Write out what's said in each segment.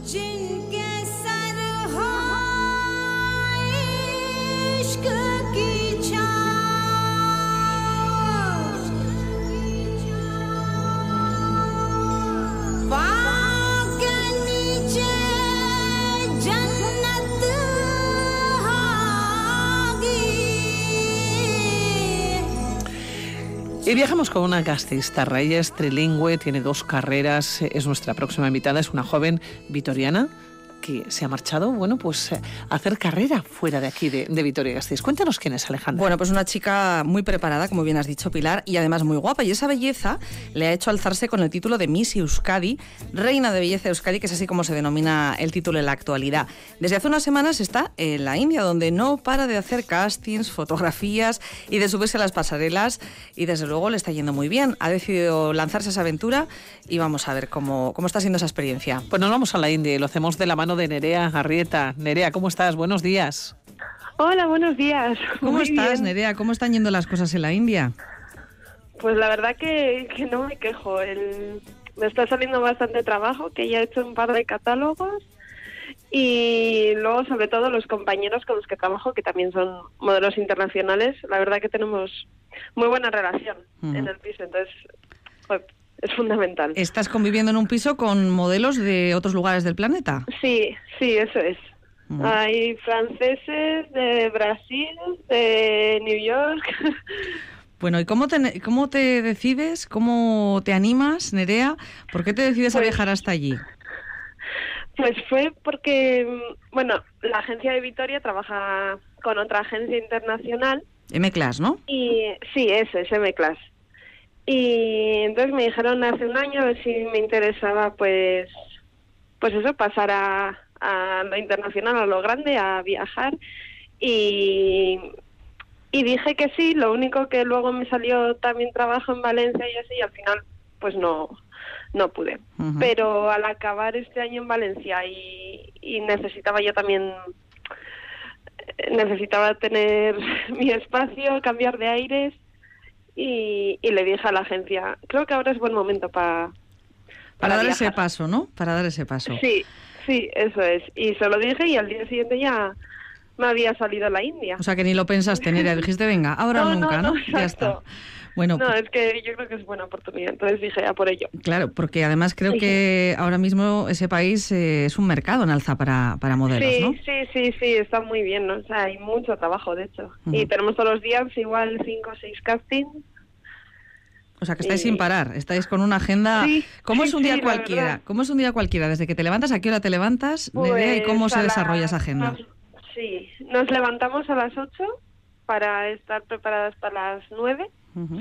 Y viajamos con una gastistarra. Ella es trilingüe, tiene 2 carreras, es nuestra próxima invitada, es una joven vitoriana que se ha marchado, bueno, pues a hacer carrera fuera de aquí, de Vitoria-Gasteiz. Cuéntanos quién es, Alejandra. Bueno, pues una chica muy preparada, como bien has dicho, Pilar, y además muy guapa. Y esa belleza le ha hecho alzarse con el título de Miss Euskadi, Reina de Belleza Euskadi, que es así como se denomina el título en la actualidad. Desde hace unas semanas está en la India, donde no para de hacer castings, fotografías y de subirse a las pasarelas. Y desde luego le está yendo muy bien. Ha decidido lanzarse a esa aventura y vamos a ver cómo está siendo esa experiencia. Pues nos vamos a la India y lo hacemos de la mano de Nerea Garrieta. Nerea, ¿cómo estás? Buenos días. Hola, buenos días. ¿Cómo estás, bien. Nerea? ¿Cómo están yendo las cosas en la India? Pues la verdad que no me quejo. Me está saliendo bastante trabajo, que ya he hecho un par de catálogos. Y luego, sobre todo, los compañeros con los que trabajo, que también son modelos internacionales, la verdad que tenemos muy buena relación en el piso. Entonces, pues, es fundamental. ¿Estás conviviendo en un piso con modelos de otros lugares del planeta? Sí, eso es. Hay franceses de Brasil, de New York. Bueno, ¿y cómo te decides, cómo te animas, Nerea? ¿Por qué te decides a viajar hasta allí? Pues fue porque, bueno, la agencia de Vitoria trabaja con otra agencia internacional. M-Class, ¿no? Y sí, eso es M-Class. Y entonces me dijeron hace un año a ver si me interesaba, pues eso, pasar a lo internacional, a lo grande, a viajar. Y dije que sí, lo único que luego me salió también trabajo en Valencia y así, y al final pues no pude. Uh-huh. Pero al acabar este año en Valencia y necesitaba yo también, necesitaba tener mi espacio, cambiar de aires. Y le dije a la agencia, creo que ahora es buen momento para dar viajar. Ese paso, ¿no? Para dar ese paso. Sí, eso es. Y se lo dije y al día siguiente ya me había salido a la India. O sea, que ni lo pensaste, Nerea. Dijiste, venga, ahora o nunca, ¿no? Ya está. Bueno, no, es que yo creo que es buena oportunidad, entonces dije, por ello. Claro, porque además creo que ahora mismo ese país es un mercado en alza para modelos, ¿no? Sí, está muy bien, ¿no? O sea, hay mucho trabajo, de hecho. Uh-huh. Y tenemos todos los días igual 5 o 6 castings. O sea, que estáis sin parar, estáis con una agenda... ¿Cómo es un día cualquiera? ¿Cómo es un día cualquiera? Desde que te levantas, ¿a qué hora te levantas, Nerea, y cómo se desarrolla esa agenda? Nos levantamos a las 8 para estar preparadas para las 9. Uh-huh.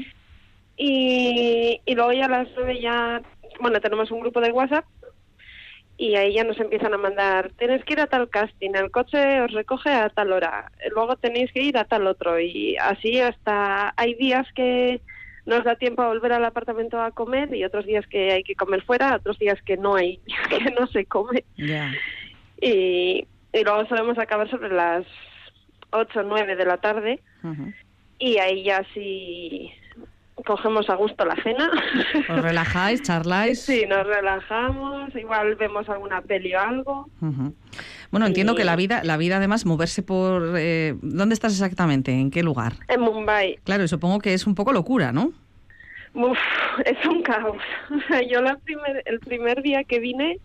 Y luego ya a las 9 ya, bueno, tenemos un grupo de WhatsApp y ahí ya nos empiezan a mandar, tenéis que ir a tal casting, el coche os recoge a tal hora, luego tenéis que ir a tal otro, y así hasta hay días que nos da tiempo a volver al apartamento a comer y otros días que hay que comer fuera, otros días que no hay, que no se come. Yeah. Y luego solemos acabar sobre las 8 o 9 de la tarde. Uh-huh. Y ahí ya sí cogemos a gusto la cena. ¿Os relajáis, charláis? Sí, nos relajamos, igual vemos alguna peli o algo. Uh-huh. Bueno, entiendo que la vida además, moverse por... ¿dónde estás exactamente? ¿En qué lugar? En Mumbai. Claro, y supongo que es un poco locura, ¿no? Uf, es un caos. O sea, yo el primer día que vine...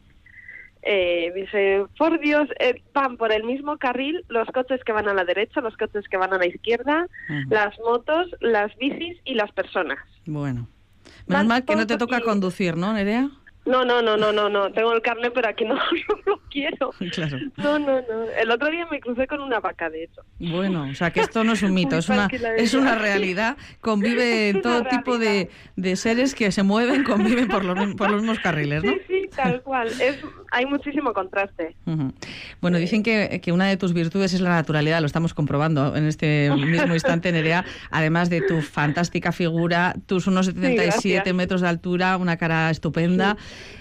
dije, por Dios, van por el mismo carril los coches que van a la derecha, los coches que van a la izquierda, uh-huh. Las motos, las bicis y las personas. Bueno, menos mal que no te toca conducir, ¿no, Nerea? No, tengo el carnet, pero aquí no lo quiero. Claro. No. El otro día me crucé con una vaca, de hecho. Bueno, o sea, que esto no es un mito, es una realidad. Convive todo tipo de seres que se mueven, conviven por los mismos carriles, ¿no? Sí, tal cual. Hay muchísimo contraste. Uh-huh. Bueno, dicen que una de tus virtudes es la naturalidad, lo estamos comprobando en este mismo instante, Nerea, además de tu fantástica figura, tus unos 77 metros de altura, una cara estupenda. Sí.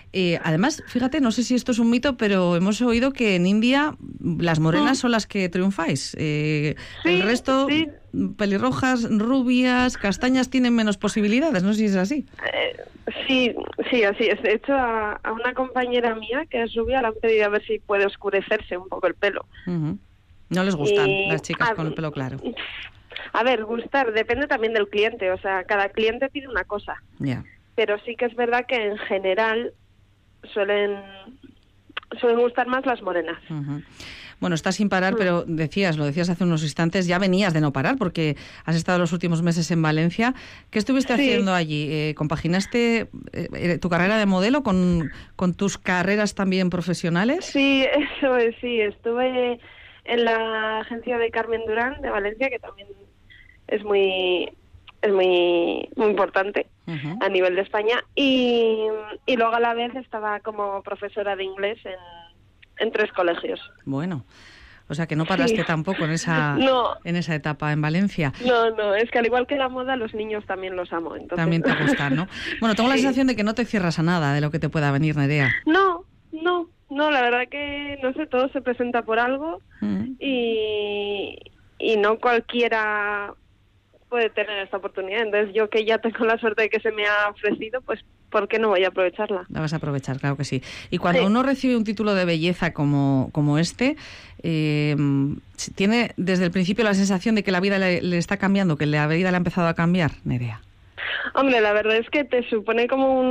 Además, fíjate, no sé si esto es un mito, pero hemos oído que en India las morenas son las que triunfáis. El resto, pelirrojas, rubias, castañas, tienen menos posibilidades. No sé si es así. Sí, así es. De hecho, a una compañera mía que es rubia le han pedido a ver si puede oscurecerse un poco el pelo. No les gustan las chicas con el pelo claro. A ver, gustar depende también del cliente. O sea, cada cliente pide una cosa. Ya. Pero sí que es verdad que en general suelen gustar más las morenas. Bueno, estás sin parar, pero lo decías hace unos instantes, ya venías de no parar porque has estado los últimos meses en Valencia. ¿Qué estuviste haciendo allí? ¿Compaginaste tu carrera de modelo con tus carreras también profesionales? Sí, eso es, sí. Estuve en la agencia de Carmen Durán de Valencia, que también es muy importante a nivel de España, y luego a la vez estaba como profesora de inglés en 3 colegios. Bueno, o sea que no paraste tampoco en esa etapa en Valencia. No, es que al igual que la moda, los niños también los amo. Entonces... También te gustan, ¿no? Bueno, tengo la sensación de que no te cierras a nada de lo que te pueda venir, Nerea. No, la verdad que, no sé, todo se presenta por algo y no cualquiera puede tener esta oportunidad. Entonces yo, que ya tengo la suerte de que se me ha ofrecido, pues ¿por qué no voy a aprovecharla? La vas a aprovechar, claro que sí. Y cuando uno recibe un título de belleza como este, ¿tiene desde el principio la sensación de que la vida le está cambiando, que la vida le ha empezado a cambiar, Nerea? Hombre, la verdad es que te supone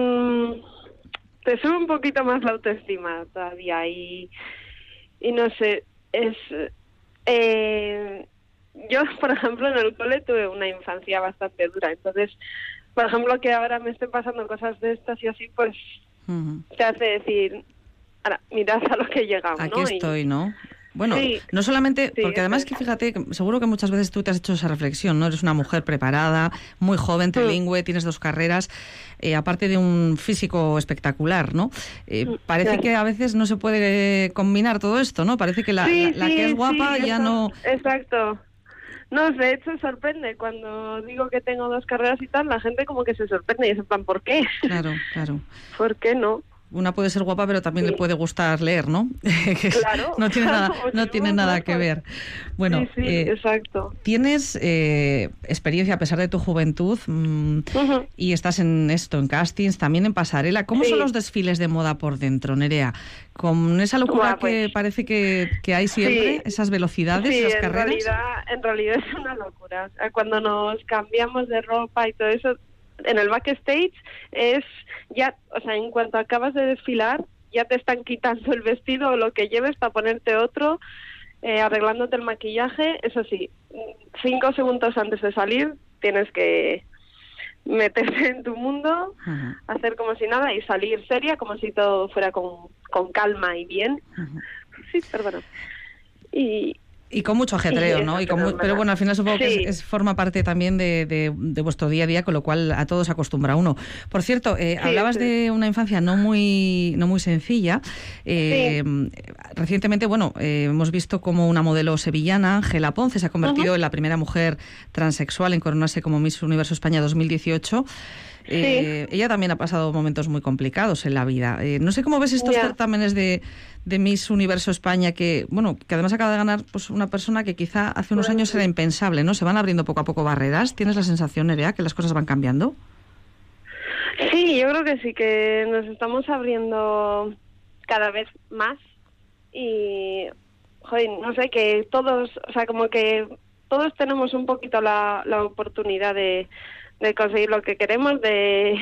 te sube un poquito más la autoestima todavía y no sé, yo, por ejemplo, en el cole tuve una infancia bastante dura, entonces, por ejemplo, que ahora me estén pasando cosas de estas y así, pues te hace decir, ahora, mirad a lo que he llegado, Aquí estoy, ¿no? Bueno, no solamente, porque además que fíjate, seguro que muchas veces tú te has hecho esa reflexión, ¿no? Eres una mujer preparada, muy joven, trilingüe, tienes 2 carreras, aparte de un físico espectacular, ¿no? Parece que a veces no se puede combinar todo esto, ¿no? Parece que la que es guapa ya no... Exacto. No, de hecho sorprende. Cuando digo que tengo 2 carreras y tal, la gente como que se sorprende y es en plan, ¿por qué? Claro. ¿Por qué no? Una puede ser guapa, pero también le puede gustar leer, ¿no? Claro. No tiene nada que ver. Bueno, exacto. Tienes experiencia a pesar de tu juventud y estás en castings, también en pasarela. ¿Cómo son los desfiles de moda por dentro, Nerea? Con esa locura que parece que hay siempre, esas velocidades, esas carreras. En realidad es una locura. O sea, cuando nos cambiamos de ropa y todo eso, en el backstage es ya, o sea, en cuanto acabas de desfilar, ya te están quitando el vestido o lo que lleves para ponerte otro, arreglándote el maquillaje. Eso sí, 5 segundos antes de salir tienes que meterte en tu mundo, hacer como si nada y salir seria, como si todo fuera con calma y bien. Sí, perdona. Y con mucho ajetreo, ¿no? Pero bueno, al final supongo que forma parte también de vuestro día a día, con lo cual a todos acostumbra uno. Por cierto, hablabas de una infancia no muy sencilla. Recientemente, hemos visto como una modelo sevillana, Ángela Ponce, se ha convertido en la primera mujer transexual en coronarse como Miss Universo España 2018. Ella también ha pasado momentos muy complicados en la vida. No sé cómo ves estos certámenes de Miss Universo España que además acaba de ganar pues una persona que quizá hace unos años era impensable, ¿no? Se van abriendo poco a poco barreras. ¿Tienes la sensación, Nerea, que las cosas van cambiando? Sí, yo creo que sí, que nos estamos abriendo cada vez más y, no sé, que todos, o sea, como que todos tenemos un poquito la oportunidad de conseguir lo que queremos, de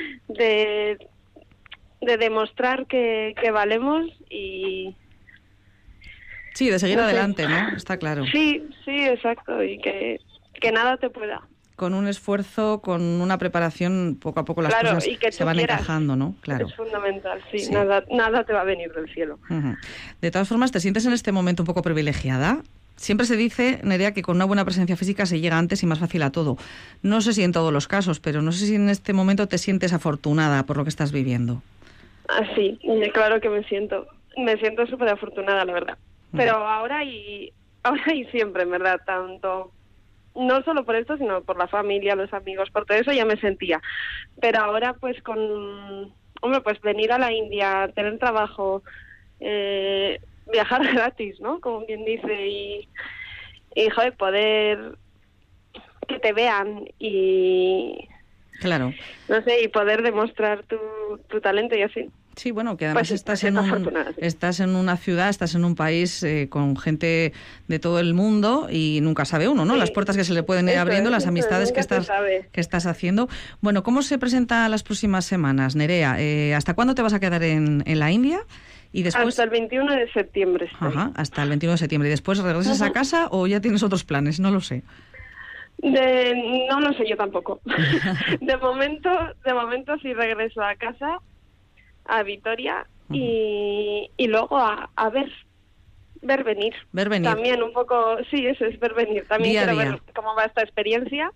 demostrar que valemos y... Sí, de seguir adelante, ¿no? Está claro. Sí, exacto, y que nada te pueda. Con un esfuerzo, con una preparación, poco a poco las cosas se van encajando, ¿no? Claro. Es fundamental, sí. Nada te va a venir del cielo. De todas formas, ¿te sientes en este momento un poco privilegiada? Siempre se dice, Nerea, que con una buena presencia física se llega antes y más fácil a todo. No sé si en todos los casos, pero no sé si en este momento te sientes afortunada por lo que estás viviendo. Sí, claro que me siento súper afortunada, la verdad. Pero ahora y siempre, en verdad, tanto, no solo por esto, sino por la familia, los amigos, por todo eso ya me sentía. Pero ahora, pues con hombre, pues venir a la India, tener trabajo, viajar gratis, ¿no? Como bien dice, y joder, poder que te vean y... Claro. No sé, y poder demostrar tu talento y así. Sí, bueno, que además Pues estás en una ciudad, estás en un país con gente de todo el mundo y nunca sabe uno, ¿no? Sí. Las puertas que se le pueden ir abriendo, las amistades que estás haciendo. Bueno, ¿cómo se presenta las próximas semanas, Nerea? ¿Hasta cuándo te vas a quedar en la India? Y después... Hasta el 21 de septiembre. Ajá, hasta el 21 de septiembre. ¿Y después regresas a casa o ya tienes otros planes? No lo sé. No lo sé yo tampoco. De momento sí regreso a casa, a Vitoria, y luego a ver venir. Ver venir. También un poco, sí, eso es ver venir. También Día a quiero día. ver cómo va esta experiencia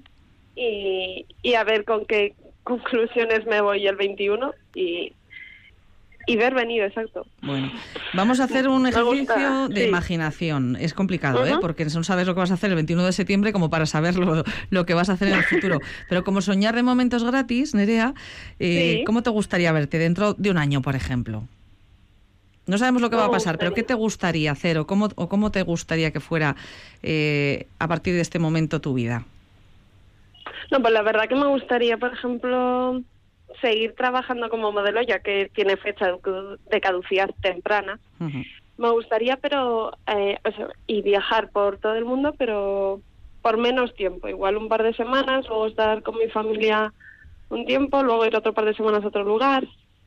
y a ver con qué conclusiones me voy el 21 y ver venir, exacto. Bueno, vamos a hacer un ejercicio de sí. imaginación. Es complicado, porque no sabes lo que vas a hacer el 21 de septiembre como para saber lo que vas a hacer en el futuro. Pero como soñar de momentos gratis, Nerea, Sí. ¿cómo te gustaría verte dentro de un año, por ejemplo? No sabemos lo que va a pasar, pero ¿qué te gustaría hacer o cómo te gustaría que fuera a partir de este momento tu vida? No, pues la verdad que me gustaría, por ejemplo, seguir trabajando como modelo, ya que tiene fecha de caducidad temprana. Me gustaría, pero y viajar por todo el mundo, pero por menos tiempo, igual un par de semanas, luego estar con mi familia un tiempo, luego ir otro par de semanas a otro lugar.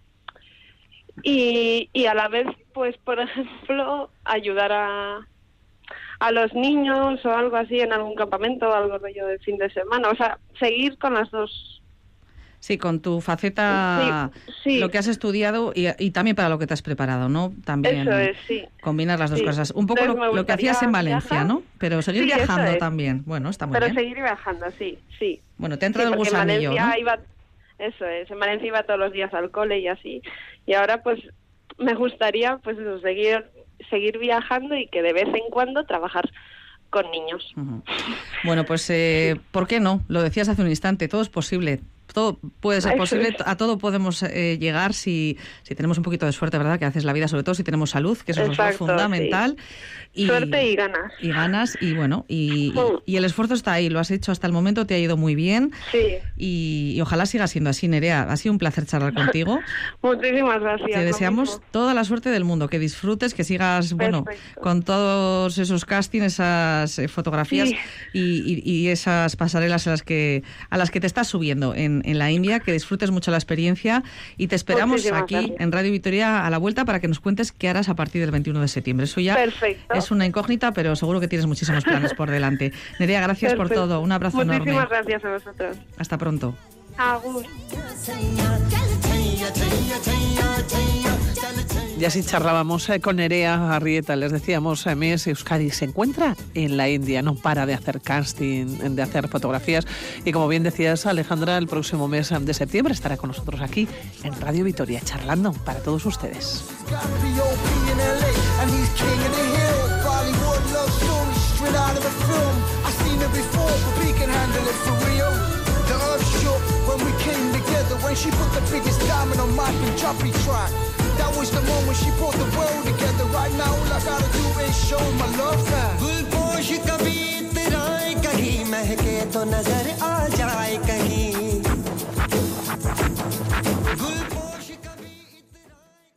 Y a la vez, pues, por ejemplo, ayudar a los niños o algo así en algún campamento, algo rollo de fin de semana. O sea, seguir con las dos. Sí, con tu faceta, sí. lo que has estudiado y también para lo que te has preparado, ¿no? También Eso es, sí. combinar las dos Sí. cosas. Un poco Entonces, lo que hacías en Valencia, viajar. ¿no? Pero seguir Sí, eso viajando es. también. Bueno, está muy Pero bien. seguir viajando, sí. Bueno, te ha entrado el porque gusanillo, en Valencia ¿no? iba, eso es, en Valencia iba todos los días al cole y así. Y ahora, pues, me gustaría, pues, eso, seguir viajando y que de vez en cuando trabajar con niños. Bueno, pues, ¿por qué no? Lo decías hace un instante, todo es posible. Todo puede ser posible, a todo podemos llegar si tenemos un poquito de suerte, ¿verdad? Que haces la vida, sobre todo si tenemos salud, que eso es lo fundamental. Sí. Suerte y ganas. Y ganas, y bueno, y el esfuerzo está ahí, lo has hecho hasta el momento, te ha ido muy bien. Sí. Y ojalá siga siendo así, Nerea. Ha sido un placer charlar contigo. Muchísimas gracias. Te deseamos toda la suerte del mundo, que disfrutes, que sigas, bueno, con todos esos castings, esas fotografías y esas pasarelas a las que te estás subiendo en la India, que disfrutes mucho la experiencia y te esperamos aquí en Radio Vitoria a la vuelta para que nos cuentes qué harás a partir del 21 de septiembre. Eso ya es una incógnita, pero seguro que tienes muchísimos planes por delante. Nerea, gracias por todo. Un abrazo enorme. Muchísimas gracias a vosotros. Hasta pronto. Agur. Y así charlábamos con Nerea Arrieta, les decíamos, Miss Euskadi se encuentra en la India, no para de hacer casting, de hacer fotografías, y como bien decías, Alejandra, el próximo mes de septiembre estará con nosotros aquí en Radio Vitoria, charlando para todos ustedes. She put the biggest diamond on my Punjabi track. That was the moment she brought the world together. Right now all I gotta do is show my love. Good boy, she can be